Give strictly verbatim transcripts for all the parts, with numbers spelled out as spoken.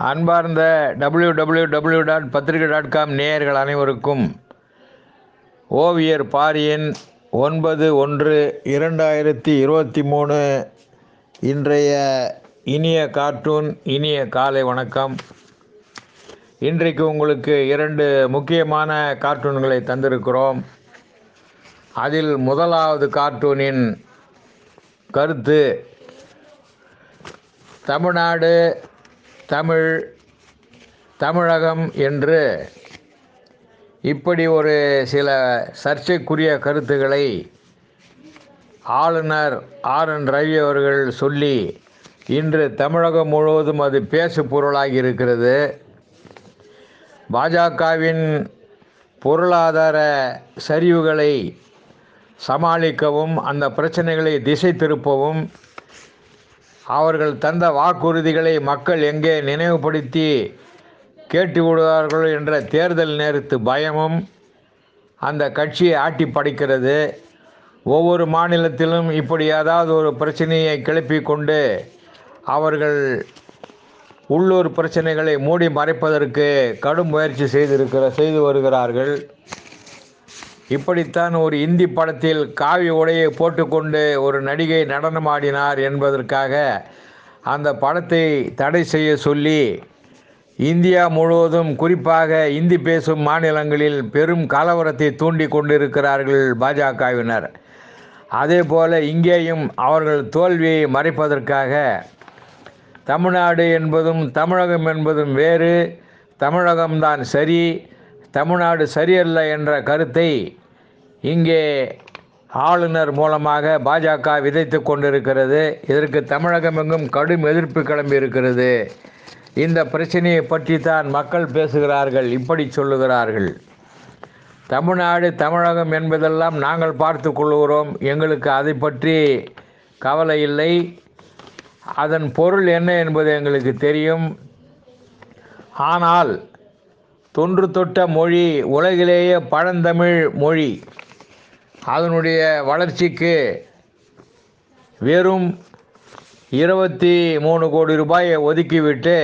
அன்பார்ந்த W W W dot Pathirikai dot com நேயர்கள் அனைவருக்கும் ஓவியர் பாரியின் ஒன்பது ஒன்று இரண்டாயிரத்தி இருபத்தி மூணு இன்றைய இனிய கார்ட்டூன் இனிய காலை வணக்கம். இன்றைக்கு உங்களுக்கு இரண்டு முக்கியமான கார்ட்டூன்களை தந்திருக்கிறோம். அதில் முதலாவது கார்ட்டூனின் கருத்து, தமிழ்நாடு, தமிழ், தமிழகம் என்று இப்படி ஒரு சில சர்ச்சைக்குரிய கருத்துக்களை ஆளுநர் ஆர் என் ரவி அவர்கள் சொல்லி இன்று தமிழகம் முழுவதும் அது பேசு பொருளாகி இருக்கிறது. பாஜகவின் பொருளாதார சரிவுகளை சமாளிக்கவும் அந்த பிரச்சனைகளை திசை திருப்பவும் அவர்கள் தந்த வாக்குறுதிகளை மக்கள் எங்கே நினைவுபடுத்தி கேட்டு விடுவார்கள் என்ற தேர்தல் நேரத்து பயமும் அந்த கட்சியை ஆட்டி படைக்கிறது. ஒவ்வொரு மாநிலத்திலும் இப்படி ஏதாவது ஒரு பிரச்சனையை கிளப்பி கொண்டு அவர்கள் உள்ளூர் பிரச்சனைகளை மூடி மறைப்பதற்கு கடும் முயற்சி செய்திருக்கிற செய்து வருகிறார்கள். இப்படித்தான் ஒரு இந்தி படத்தில் காவி உடையை போட்டுக்கொண்டு ஒரு நடிகை நடனமாடினார் என்பதற்காக அந்த படத்தை தடை செய்ய சொல்லி இந்தியா முழுவதும் குறிப்பாக இந்தி பேசும் மாநிலங்களில் பெரும் கலவரத்தை தூண்டி கொண்டிருக்கிறார்கள் பாஜகவினர். அதே போல் இங்கேயும் அவர்கள் தோல்வியை மறைப்பதற்காக தமிழ்நாடு என்பதும் தமிழகம் என்பதும் வேறு, தமிழகம்தான் சரி, தமிழ்நாடு சரியல்ல என்ற கருத்தை இங்கே ஆளுநர் மூலமாக பாஜக விதைத்து கொண்டிருக்கிறது. இதற்கு தமிழகம் எங்கும் கடும் எதிர்ப்பு கிளம்பி இருக்கிறது. இந்த பிரச்சனையை பற்றி தான் மக்கள் பேசுகிறார்கள். இப்படி சொல்லுகிறார்கள், தமிழ்நாடு தமிழகம் என்பதெல்லாம் நாங்கள் பார்த்து கொள்கிறோம், எங்களுக்கு அதை பற்றி கவலை இல்லை, அதன் பொருள் என்ன என்பது எங்களுக்கு தெரியும். ஆனால் தொன்று தொட்ட மொழி, உலகிலேயே பழந்தமிழ் மொழி, அதனுடைய வளர்ச்சிக்கு வெறும் இருபத்தி மூணு கோடி ரூபாயை ஒதுக்கிவிட்டு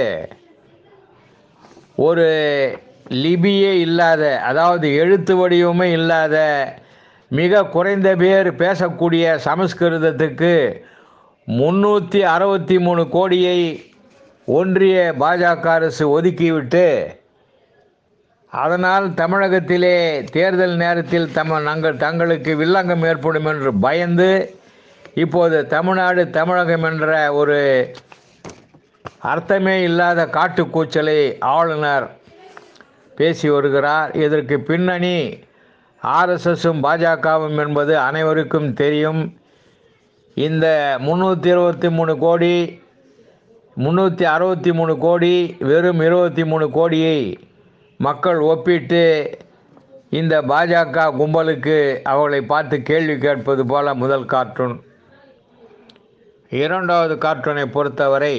ஒரு லிபியே இல்லாத, அதாவது எழுத்து வடிவமே இல்லாத மிக குறைந்த பேர் பேசக்கூடிய சமஸ்கிருதத்துக்கு முந்நூற்றி அறுபத்தி மூணு கோடியை ஒன்றிய பாஜக அரசு ஒதுக்கிவிட்டு அதனால் தமிழகத்திலே தேர்தல் நேரத்தில் தம நாங்கள் தங்களுக்கு வில்லங்கம் ஏற்படும் என்று பயந்து இப்போது தமிழ்நாடு தமிழகம் என்ற ஒரு அர்த்தமே இல்லாத காட்டுக்கூச்சலை ஆளுநர் பேசி வருகிறார். இதற்கு பின்னணி ஆர்எஸ்எஸும் பாஜகவும் என்பது அனைவருக்கும் தெரியும். இந்த முந்நூற்றி இருபத்தி மூணு கோடி முந்நூற்றி அறுபத்தி மூணு கோடி வெறும் இருபத்தி மூணு கோடியை மக்கள் ஒப்பிட்டு இந்த பாஜக கும்பலுக்கு அவர்களை பார்த்து கேள்வி கேட்பது போல முதல் கார்ட்டூன். இரண்டாவது கார்ட்டூனை பொறுத்தவரை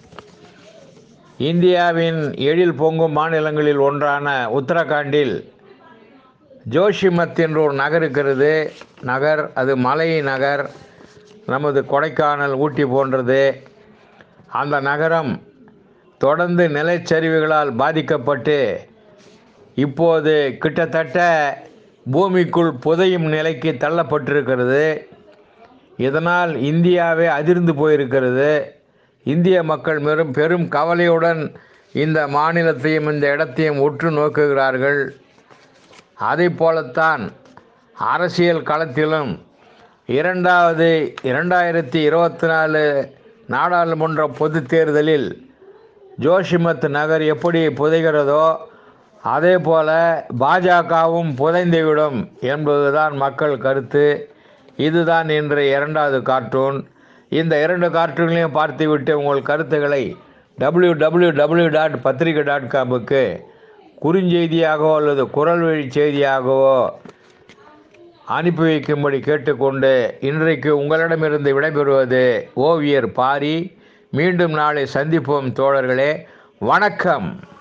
இந்தியாவின் எழில் பொங்கும் மாநிலங்களில் ஒன்றான உத்தரகாண்டில் ஜோஷிமத் என்ற ஒரு நகர் இருக்கிறது. நகர் அது மலை நகர், நமது கொடைக்கானல், ஊட்டி போன்றது. அந்த நகரம் தொடர்ந்து நிலச்சரிவுகளால் பாதிக்கப்பட்டு இப்போது கிட்டத்தட்ட பூமிக்குள் புதையும் நிலைக்கு தள்ளப்பட்டிருக்கிறது. இதனால் இந்தியாவே அதிர்ந்து போயிருக்கிறது. இந்திய மக்கள் பெரும் பெரும் கவலையுடன் இந்த மாநிலத்தையும் இந்த இடத்தையும் உற்று நோக்குகிறார்கள். அதை போலத்தான் அரசியல் களத்திலும் இரண்டாவது இரண்டாயிரத்தி இருபத்தி நாலு நாடாளுமன்ற பொது தேர்தலில் ஜோஷிமத் நகர் எப்படி புதைகிறதோ அதே போல பாஜகவும் புதைந்துவிடும் என்பதுதான் மக்கள் கருத்து. இதுதான் இன்றைய இரண்டாவது கார்ட்டூன். இந்த இரண்டு கார்ட்டூன்களையும் பார்த்துவிட்டு உங்கள் கருத்துக்களை W W W dot Pathirikai dot காமுக்கு குறுஞ்செய்தியாகவோ அல்லது குரல் வழி செய்தியாகவோ அனுப்பி வைக்கும்படி கேட்டுக்கொண்டு இன்றைக்கு உங்களிடமிருந்து விடைபெறுவது ஓவியர் பாரி. மீண்டும் நாளை சந்திப்போம் தோழர்களே. வணக்கம்.